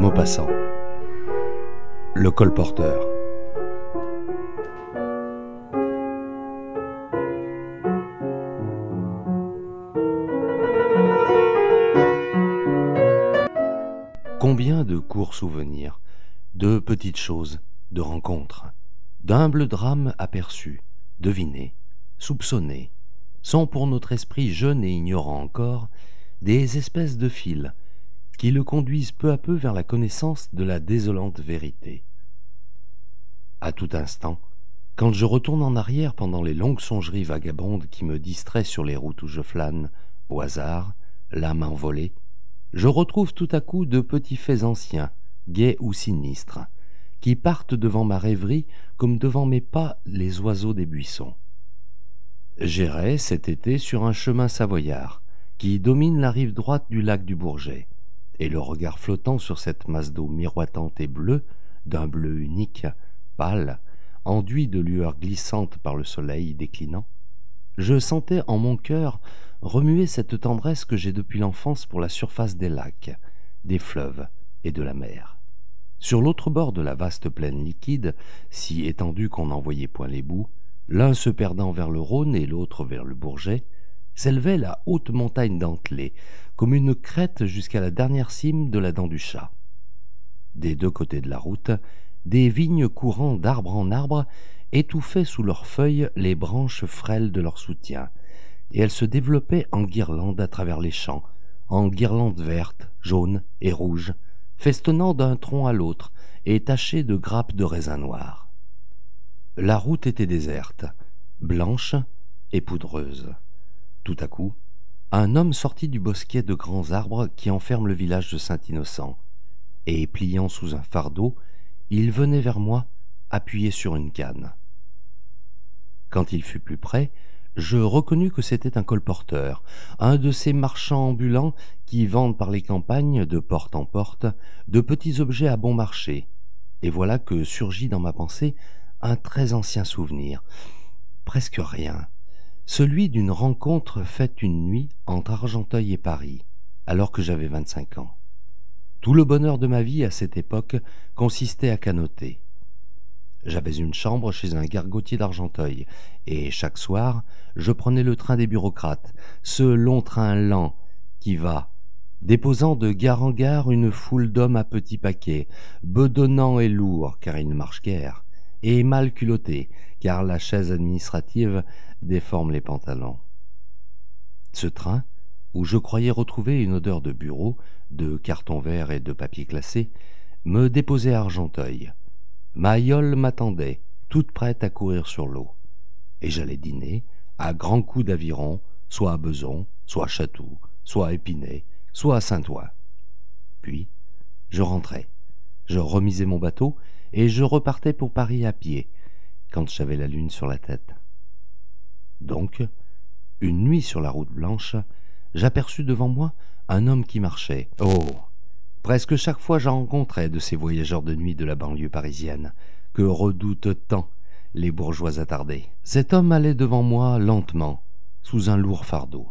Maupassant. Le colporteur. Combien de courts souvenirs, de petites choses, de rencontres, d'humbles drames aperçus, devinés, soupçonnés, sont pour notre esprit jeune et ignorant encore des espèces de fils qui le conduisent peu à peu vers la connaissance de la désolante vérité. À tout instant, quand je retourne en arrière pendant les longues songeries vagabondes qui me distraient sur les routes où je flâne, au hasard, l'âme envolée, je retrouve tout à coup de petits faits anciens, gais ou sinistres, qui partent devant ma rêverie comme devant mes pas les oiseaux des buissons. J'errais cet été sur un chemin savoyard qui domine la rive droite du lac du Bourget, et le regard flottant sur cette masse d'eau miroitante et bleue, d'un bleu unique, pâle, enduit de lueurs glissantes par le soleil déclinant, je sentais en mon cœur remuer cette tendresse que j'ai depuis l'enfance pour la surface des lacs, des fleuves et de la mer. Sur l'autre bord de la vaste plaine liquide, si étendue qu'on n'en voyait point les bouts, l'un se perdant vers le Rhône et l'autre vers le Bourget, s'élevait la haute montagne dentelée, comme une crête jusqu'à la dernière cime de la dent du chat. Des deux côtés de la route, des vignes courant d'arbre en arbre étouffaient sous leurs feuilles les branches frêles de leur soutien, et elles se développaient en guirlandes à travers les champs, en guirlandes vertes, jaunes et rouges, festonnant d'un tronc à l'autre et tachées de grappes de raisin noir. La route était déserte, blanche et poudreuse. Tout à coup, un homme sortit du bosquet de grands arbres qui enferme le village de Saint-Innocent, et, pliant sous un fardeau, il venait vers moi, appuyé sur une canne. Quand il fut plus près, je reconnus que c'était un colporteur, un de ces marchands ambulants qui vendent par les campagnes, de porte en porte, de petits objets à bon marché. Et voilà que surgit dans ma pensée un très ancien souvenir, presque rien, celui d'une rencontre faite une nuit entre Argenteuil et Paris, alors que j'avais 25 ans. Tout le bonheur de ma vie à cette époque consistait à canoter. J'avais une chambre chez un gargotier d'Argenteuil, et chaque soir, je prenais le train des bureaucrates, ce long train lent qui va, déposant de gare en gare une foule d'hommes à petits paquets, bedonnants et lourds, car ils ne marchent guère, et mal culottés, car la chaise administrative déforme les pantalons. Ce train, où je croyais retrouver une odeur de bureau, de carton vert et de papier glacé, me déposait à Argenteuil. Ma yole m'attendait, toute prête à courir sur l'eau, et j'allais dîner, à grands coups d'aviron, soit à Beson, soit à Chatou, soit à Épinay, soit à Saint-Ouen. Puis, je rentrais, je remisais mon bateau, et je repartais pour Paris à pied, quand j'avais la lune sur la tête. Donc, une nuit sur la route blanche, j'aperçus devant moi un homme qui marchait. Oh! Presque chaque fois j'en rencontrais de ces voyageurs de nuit de la banlieue parisienne, que redoutent tant les bourgeois attardés. Cet homme allait devant moi lentement, sous un lourd fardeau.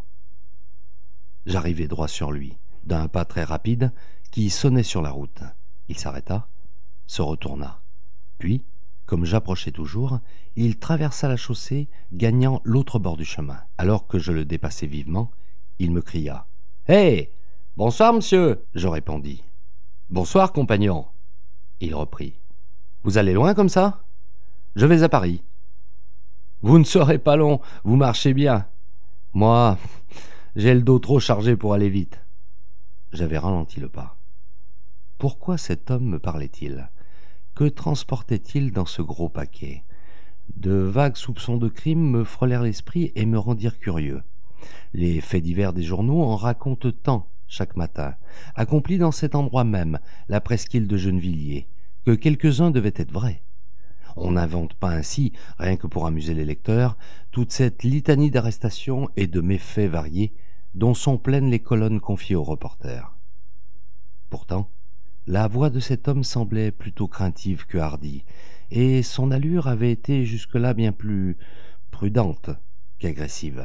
J'arrivai droit sur lui, d'un pas très rapide, qui sonnait sur la route. Il s'arrêta, se retourna. Puis, comme j'approchais toujours, il traversa la chaussée, gagnant l'autre bord du chemin. Alors que je le dépassais vivement, il me cria « Hé ! Bonsoir, monsieur !» Je répondis. « Bonsoir, compagnon !» Il reprit. « Vous allez loin comme ça ? Je vais à Paris. »« Vous ne serez pas long, vous marchez bien. Moi, j'ai le dos trop chargé pour aller vite. » J'avais ralenti le pas. Pourquoi cet homme me parlait-il ? Que transportait-il dans ce gros paquet ? De vagues soupçons de crime me frôlèrent l'esprit et me rendirent curieux. Les faits divers des journaux en racontent tant chaque matin, accomplis dans cet endroit même, la presqu'île de Gennevilliers, que quelques-uns devaient être vrais. On n'invente pas ainsi, rien que pour amuser les lecteurs, toute cette litanie d'arrestations et de méfaits variés dont sont pleines les colonnes confiées aux reporters. Pourtant, la voix de cet homme semblait plutôt craintive que hardie, et son allure avait été jusque-là bien plus prudente qu'agressive.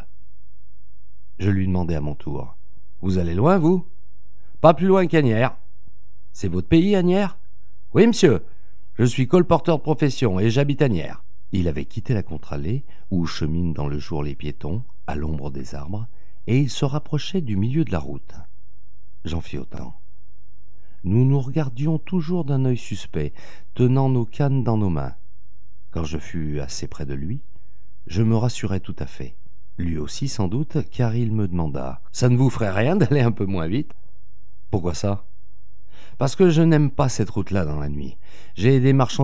Je lui demandai à mon tour. « Vous allez loin, vous ? » « Pas plus loin qu'Asnières. » C'est votre pays, Asnières ? Oui, monsieur. Je suis colporteur de profession et j'habite Asnières. Il avait quitté la contre-allée, où cheminent dans le jour les piétons, à l'ombre des arbres, et il se rapprochait du milieu de la route. J'en fis autant. Nous nous regardions toujours d'un œil suspect, tenant nos cannes dans nos mains. Quand je fus assez près de lui, je me rassurai tout à fait. Lui aussi, sans doute, car il me demanda « Ça ne vous ferait rien d'aller un peu moins vite ?»« Pourquoi ça ?»« Parce que je n'aime pas cette route-là dans la nuit. J'ai des marchands